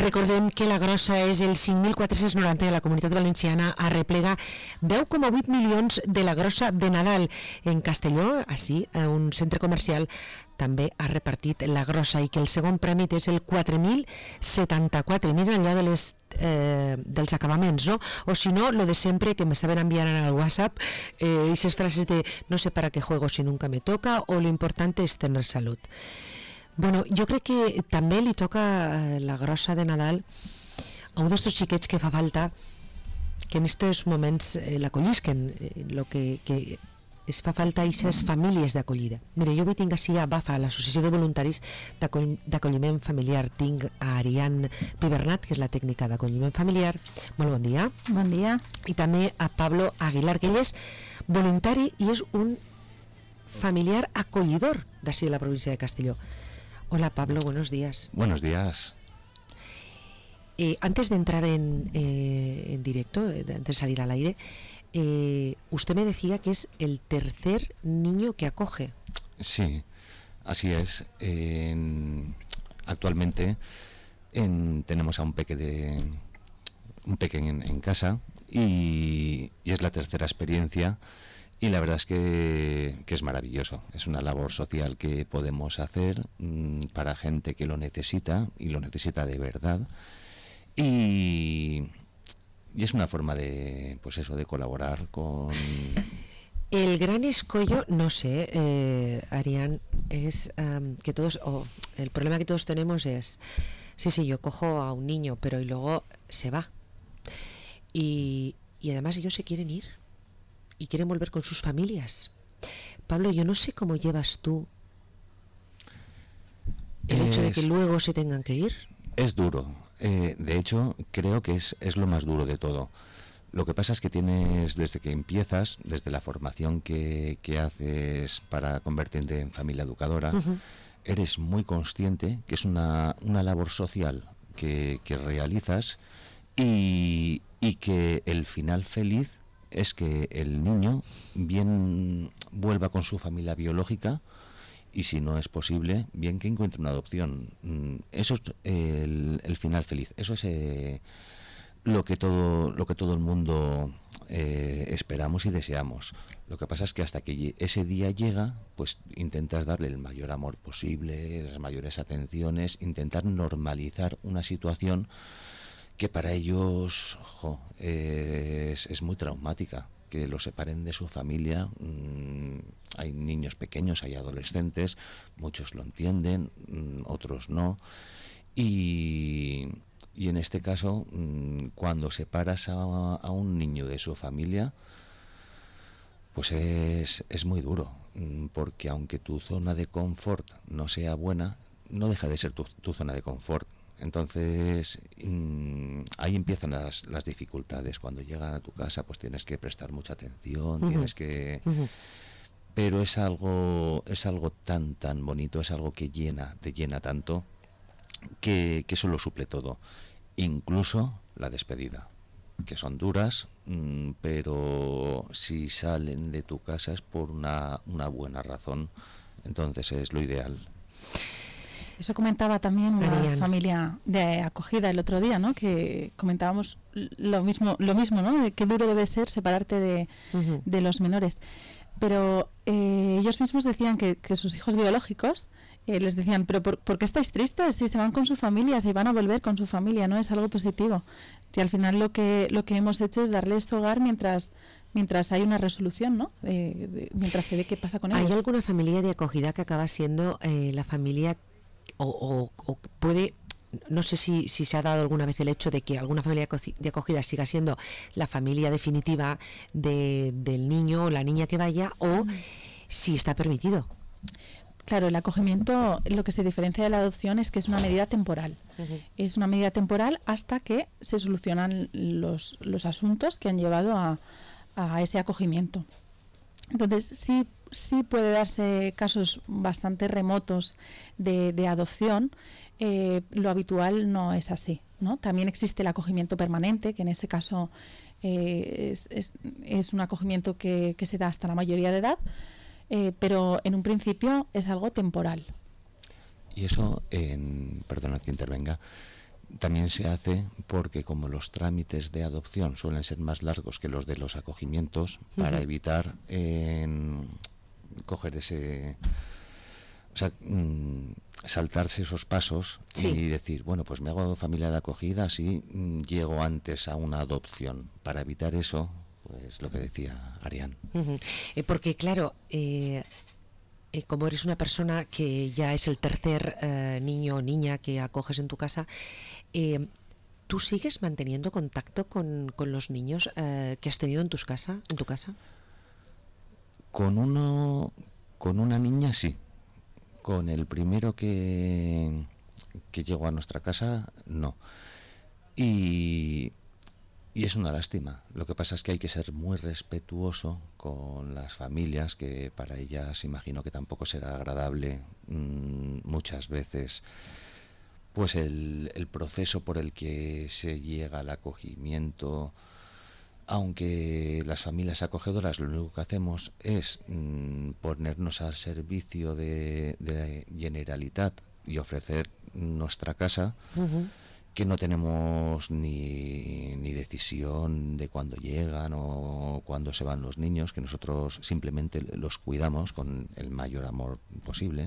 Recordem que la grossa és el 5.490 de la Comunitat Valenciana, arreplega 10,8 milions de la grossa de Nadal. En Castelló, així, un centre comercial també ha repartit la grossa, i que el segon premi és el 4.074. Mira allò de dels acabaments, no? O si no, lo de sempre que me saben enviar en el WhatsApp, esas frases de no sé para qué juego si nunca me toca, o lo importante es tener salud. Bueno, jo crec que també li toca la grossa de Nadal a un d'estos xiquets que fa falta que en estos moments l'acollisquen, lo que es fa falta a aquestes famílies d'acollida. Mira, jo avui tinc així a BAFA, l'Associació de Voluntaris d'Acolliment Familiar. Tinc a Ariane Pibernat, que és la tècnica d'acolliment familiar. Molt bon dia. Bon dia. I també a Pablo Aguilar, que ell és voluntari i és un familiar acollidor d'ací de la província de Castelló. Hola Pablo, buenos días. Buenos días. Antes de entrar en directo, antes de salir al aire, usted me decía que es el tercer niño que acoge. Sí, así es. Actualmente tenemos a un peque en casa y es la tercera experiencia. Y la verdad es que es maravilloso. Es una labor social que podemos hacer para gente que lo necesita, y lo necesita de verdad. Y es una forma de, pues eso, de colaborar con... El gran escollo, no sé, Ariane, es que todos, el problema que todos tenemos es, sí, yo cojo a un niño, pero y luego se va. Y además ellos se quieren ir y quieren volver con sus familias. Pablo, yo no sé cómo llevas tú el hecho de que luego se tengan que ir. Es duro. De hecho, creo que es lo más duro de todo. Lo que pasa es que tienes, desde que empiezas, desde la formación que haces para convertirte en familia educadora, eres muy consciente que es una labor social que realizas, y que el final feliz es que el niño bien vuelva con su familia biológica, y si no es posible, bien que encuentre una adopción. Eso es el final feliz. Eso es lo que todo el mundo esperamos y deseamos. Lo que pasa es que hasta que ese día llega, pues intentas darle el mayor amor posible, las mayores atenciones, intentar normalizar una situación que para ellos es muy traumática, que los separen de su familia. Hay niños pequeños, hay adolescentes, muchos lo entienden, otros no, y en este caso, cuando separas a un niño de su familia, pues es muy duro, porque aunque tu zona de confort no sea buena, no deja de ser tu zona de confort. Entonces ahí empiezan las dificultades. Cuando llegan a tu casa, pues tienes que prestar mucha atención, tienes que... Pero es algo tan bonito, es algo que te llena tanto, que eso lo suple todo, incluso la despedida, que son duras, pero si salen de tu casa es por una buena razón. Entonces es lo ideal. Eso comentaba también una familia de acogida el otro día, ¿no? Que comentábamos lo mismo, ¿no? De qué duro debe ser separarte de los menores. Pero ellos mismos decían que sus hijos biológicos les decían, pero ¿por qué estáis tristes? Si se van con su familia, si van a volver con su familia, ¿no? Es algo positivo. Y al final lo que hemos hecho es darles hogar mientras hay una resolución, ¿no? Mientras se ve qué pasa con ellos. ¿Hay alguna familia de acogida que acaba siendo la familia o puede, no sé si se ha dado alguna vez el hecho de que alguna familia de acogida siga siendo la familia definitiva del niño o la niña que vaya, o si está permitido? Claro, el acogimiento, lo que se diferencia de la adopción es que es una medida temporal. Es una medida temporal hasta que se solucionan los asuntos que han llevado a ese acogimiento. Entonces, sí puede darse casos bastante remotos de adopción. Lo habitual no es así, ¿no? También existe el acogimiento permanente, que en ese caso es un acogimiento que se da hasta la mayoría de edad, pero en un principio es algo temporal. Y eso, perdona que intervenga, También se hace porque como los trámites de adopción suelen ser más largos que los de los acogimientos, para evitar coger ese... O sea, saltarse esos pasos y decir, bueno, pues me hago familia de acogida, así llego antes a una adopción. Para evitar eso, pues lo que decía Arián. Porque claro, como eres una persona que ya es el tercer niño o niña que acoges en tu casa, ¿tú sigues manteniendo contacto con los niños que has tenido en tu casa? Con una niña sí. Con el primero que llegó a nuestra casa, no. Y es una lástima. Lo que pasa es que hay que ser muy respetuoso con las familias, que para ellas imagino que tampoco será agradable muchas veces pues el proceso por el que se llega al acogimiento. Aunque las familias acogedoras lo único que hacemos es ponernos al servicio de Generalitat y ofrecer nuestra casa, que no tenemos ni decisión de cuándo llegan o cuándo se van los niños, que nosotros simplemente los cuidamos con el mayor amor posible,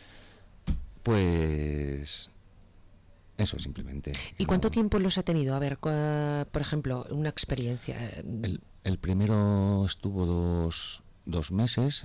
pues... Eso simplemente. ¿Y cuánto tiempo los ha tenido? A ver, por ejemplo, una experiencia. El primero estuvo dos meses,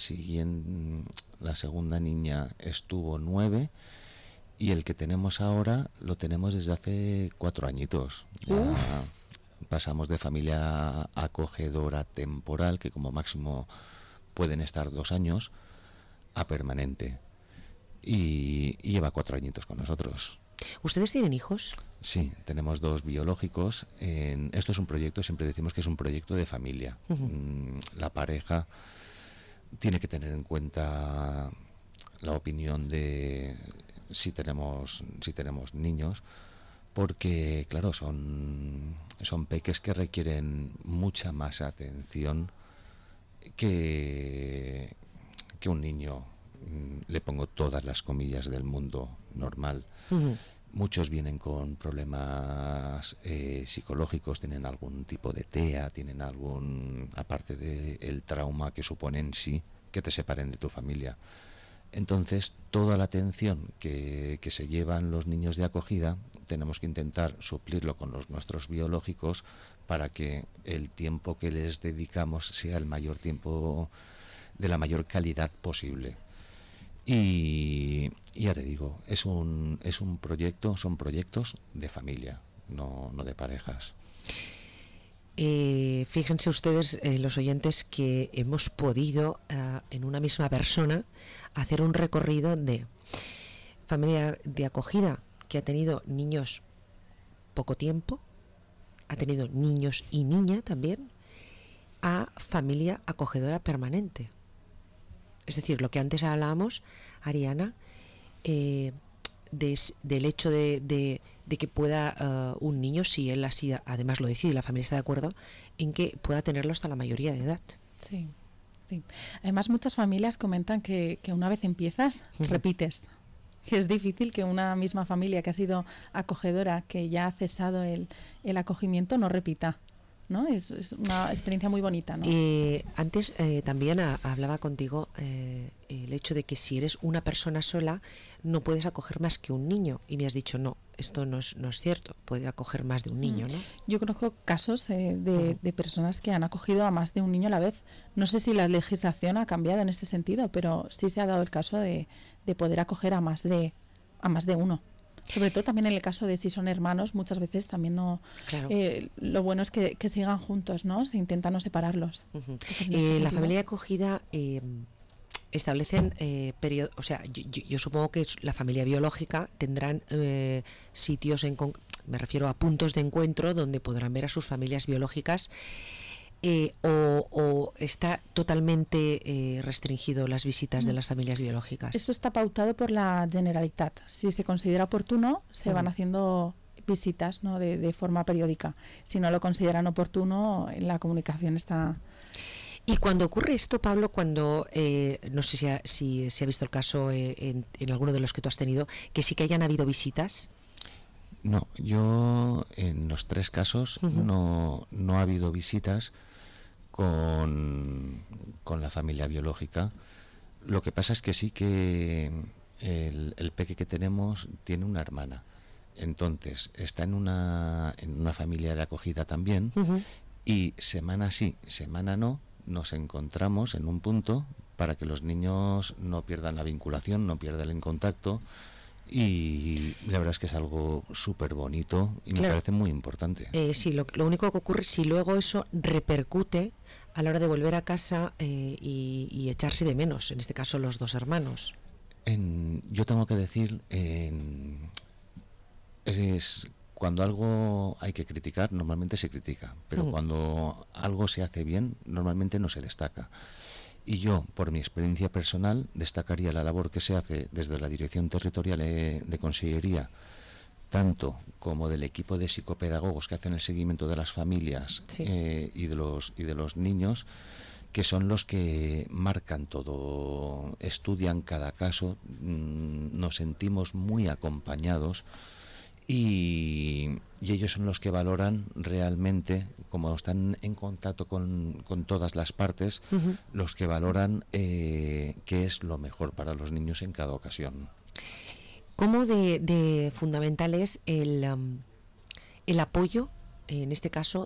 la segunda niña estuvo 9 y el que tenemos ahora lo tenemos desde hace 4 añitos. Ya pasamos de familia acogedora temporal, que como máximo pueden estar 2 años, a permanente. Y lleva 4 añitos con nosotros. ¿Ustedes tienen hijos? Sí, tenemos 2 biológicos. Esto es un proyecto, siempre decimos que es un proyecto de familia. La pareja tiene que tener en cuenta la opinión de si tenemos niños, porque claro, son peques que requieren mucha más atención que un niño, le pongo todas las comillas del mundo, normal. Muchos vienen con problemas psicológicos, tienen algún tipo de TEA, tienen aparte del trauma que supone en sí que te separen de tu familia. Entonces, toda la atención que se llevan los niños de acogida, tenemos que intentar suplirlo con los nuestros biológicos para que el tiempo que les dedicamos sea el mayor tiempo de la mayor calidad posible. Y ya te digo, es un proyecto, son proyectos de familia, no de parejas. Fíjense ustedes, los oyentes, que hemos podido en una misma persona hacer un recorrido de familia de acogida que ha tenido niños poco tiempo, ha tenido niños y niña también, a familia acogedora permanente. Es decir, lo que antes hablábamos, Ariana, del hecho de que pueda un niño, si él así además lo decide y la familia está de acuerdo, en que pueda tenerlo hasta la mayoría de edad. Sí. Además, muchas familias comentan que una vez empiezas, repites. Que es difícil que una misma familia que ha sido acogedora, que ya ha cesado el acogimiento, no repita, ¿no? Es una experiencia muy bonita, ¿no? Antes también hablaba contigo el hecho de que si eres una persona sola no puedes acoger más que un niño, y me has dicho no, esto no es cierto, puede acoger más de un niño, ¿no? Yo conozco casos de personas que han acogido a más de un niño a la vez. No sé si la legislación ha cambiado en este sentido, pero sí se ha dado el caso de poder acoger a más de uno. Sobre todo también en el caso de si son hermanos, muchas veces también no. Claro. Lo bueno es que sigan juntos, ¿no? Se intenta no separarlos. La familia acogida establecen periodos, o sea, yo supongo que la familia biológica tendrán sitios me refiero a puntos de encuentro donde podrán ver a sus familias biológicas. O está totalmente restringido las visitas de las familias biológicas. Esto está pautado por la Generalitat. Si se considera oportuno, se van haciendo visitas, ¿no? de forma periódica. Si no lo consideran oportuno, la comunicación está... Y cuando ocurre esto, Pablo, cuando no sé si se ha visto el caso en alguno de los que tú has tenido, que sí que hayan habido visitas. No, yo en los 3 casos no ha habido visitas con la familia biológica. Lo que pasa es que sí que el peque que tenemos tiene una hermana. Entonces está en una familia de acogida también, y semana sí, semana no, nos encontramos en un punto para que los niños no pierdan la vinculación, no pierdan el contacto. Y la verdad es que es algo súper bonito y me parece muy importante. Sí, lo único que ocurre si luego eso repercute a la hora de volver a casa y echarse de menos, en este caso los 2 hermanos. Yo tengo que decir, cuando algo hay que criticar, normalmente se critica, pero cuando algo se hace bien, normalmente no se destaca. Y yo, por mi experiencia personal, destacaría la labor que se hace desde la Dirección Territorial de Consellería, tanto como del equipo de psicopedagogos que hacen el seguimiento de las familias y de los niños, que son los que marcan todo, estudian cada caso, nos sentimos muy acompañados. Y ellos son los que valoran realmente, como están en contacto con todas las partes, los que valoran qué es lo mejor para los niños en cada ocasión. ¿Cómo de fundamental es el apoyo, en este caso,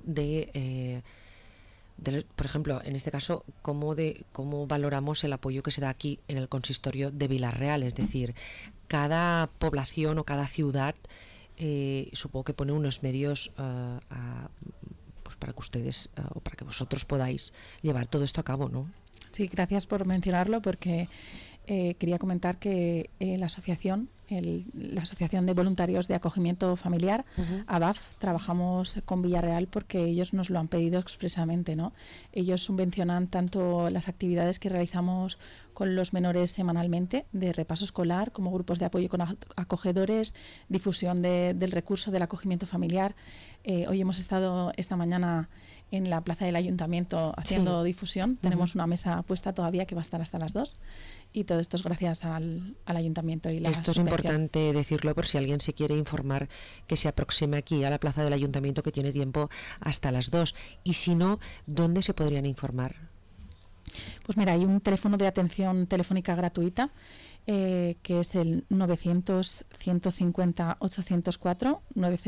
por ejemplo, en este caso, cómo valoramos el apoyo que se da aquí en el consistorio de Vila-real? Es decir, cada población o cada ciudad supongo que pone unos medios pues para que ustedes o para que vosotros podáis llevar todo esto a cabo, ¿no? Sí, gracias por mencionarlo, porque quería comentar que la Asociación de Voluntarios de Acogimiento Familiar, ABAF, trabajamos con Vila-real porque ellos nos lo han pedido expresamente, ¿no? Ellos subvencionan tanto las actividades que realizamos con los menores semanalmente, de repaso escolar, como grupos de apoyo con acogedores, difusión del recurso del acogimiento familiar. Hoy hemos estado esta mañana en la plaza del Ayuntamiento haciendo difusión. Tenemos una mesa puesta todavía que va a estar hasta las 2. Y todo esto es gracias al Ayuntamiento y la Esto es importante decirlo por si alguien se quiere informar, que se aproxime aquí a la plaza del Ayuntamiento, que tiene tiempo hasta las 2. Y si no, ¿dónde se podrían informar? Pues mira, hay un teléfono de atención telefónica gratuita que es el 900-150-804,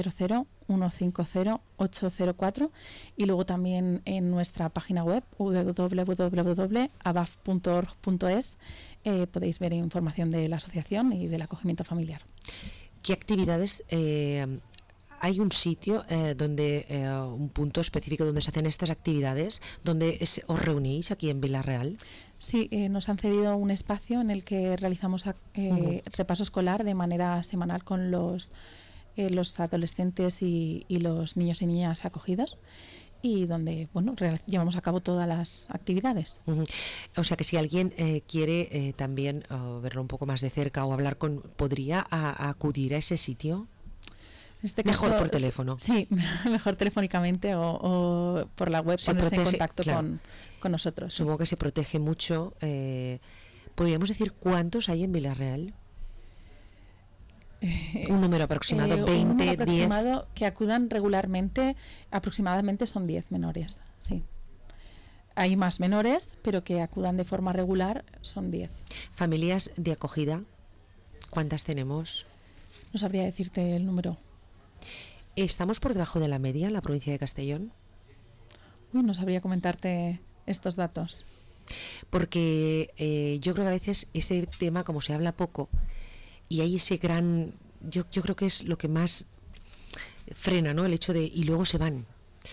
900-150-804, y luego también en nuestra página web www.abaf.org.es podéis ver información de la asociación y del acogimiento familiar. ¿Qué actividades hay un sitio donde un punto específico donde se hacen estas actividades, donde os reunís aquí en Vila-real? Sí, nos han cedido un espacio en el que realizamos repaso escolar de manera semanal con los adolescentes y los niños y niñas acogidos, y donde llevamos a cabo todas las actividades. O sea que si alguien quiere también verlo un poco más de cerca o hablar ¿podría acudir a ese sitio? En este mejor caso, por teléfono. Sí, mejor telefónicamente o por la web, ponerse en contacto con nosotros. Supongo que se protege mucho. ¿Podríamos decir cuántos hay en Vila-real? Un número aproximado, 20, un número aproximado 10. Que acudan regularmente, aproximadamente son 10 menores, sí. Hay más menores, pero que acudan de forma regular son 10. ¿Familias de acogida? ¿Cuántas tenemos? No sabría decirte el número. ¿Estamos por debajo de la media en la provincia de Castellón? No sabría comentarte estos datos. Porque yo creo que a veces este tema, como se habla poco, y hay ese gran... Yo creo que es lo que más frena, ¿no? El hecho de... Y luego se van.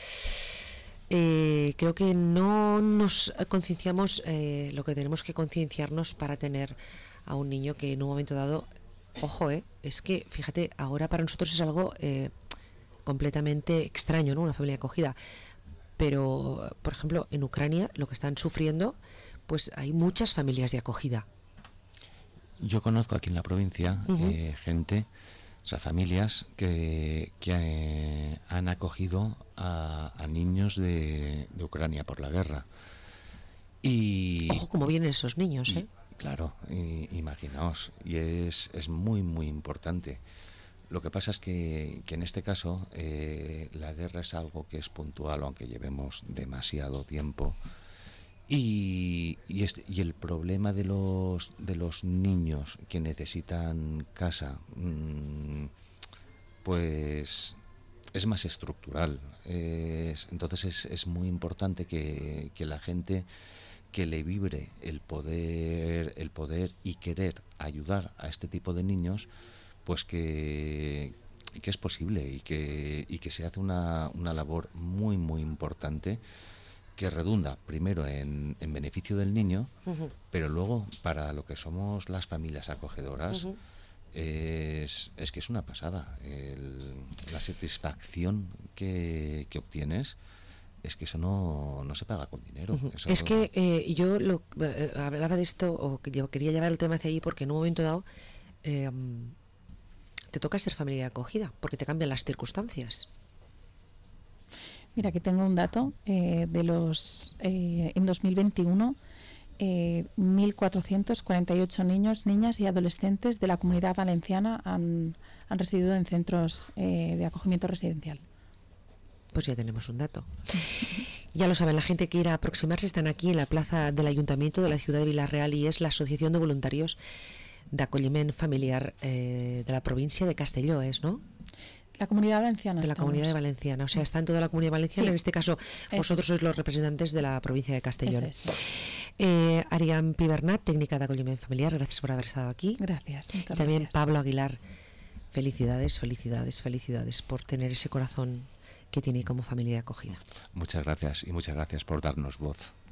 Creo que no nos concienciamos lo que tenemos que concienciarnos para tener a un niño que en un momento dado... Ojo, es que, fíjate, ahora para nosotros es algo completamente extraño, ¿no? Una familia acogida. Pero, por ejemplo, en Ucrania lo que están sufriendo, pues hay muchas familias de acogida. Yo conozco aquí en la provincia gente, o sea, familias que han acogido a niños de Ucrania por la guerra. Y ojo cómo vienen esos niños, Claro, imaginaos, y es muy, muy importante. Lo que pasa es que en este caso la guerra es algo que es puntual, aunque llevemos demasiado tiempo. Y el problema de los niños que necesitan casa, pues es más estructural. Entonces es muy importante que la gente, que le vibre el poder y querer ayudar a este tipo de niños, pues que es posible y que se hace una labor muy, muy importante, que redunda primero en beneficio del niño, pero luego para lo que somos las familias acogedoras, es que es una pasada. La satisfacción que obtienes es que eso no se paga con dinero. Eso es que yo hablaba de esto, o que yo quería llevar el tema hacia ahí, porque en un momento dado te toca ser familia de acogida, porque te cambian las circunstancias. Mira, aquí tengo un dato en 2021 1.448 niños, niñas y adolescentes de la Comunidad Valenciana han residido en centros de acogimiento residencial. Pues ya tenemos un dato. Ya lo saben, la gente que quiera aproximarse están aquí en la plaza del Ayuntamiento de la ciudad de Vila-real, y es la Asociación de Voluntarios de Acolliment Familiar de la provincia de Castelló, ¿no? La Comunidad Valenciana. De la Comunidad Valenciana, o sea, está en toda la Comunidad Valenciana. Sí. En este caso, vosotros sois los representantes de la provincia de Castellón. Arián Pibernat, técnica de Acolliment Familiar, gracias por haber estado aquí. Gracias. También gracias. Pablo Aguilar, felicidades por tener ese corazón que tiene como familia acogida. Muchas gracias, y muchas gracias por darnos voz.